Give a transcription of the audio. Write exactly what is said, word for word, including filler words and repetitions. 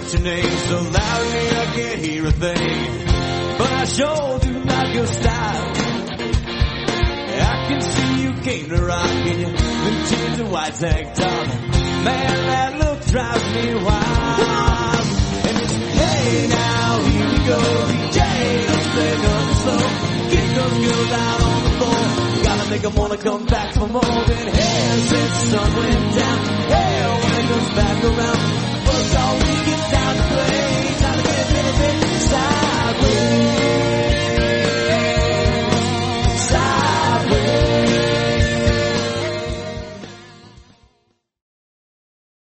what's your name so loudly I can't hear a thing. But I sure do like your style. I can see you came to rock and you then changed a white tank top. Man, that look drives me wild. And it's, hey now, here we go, D J, let's play nothing slow. Get those girls out on the floor. Gotta make them wanna come back for more than hair since the sun went down.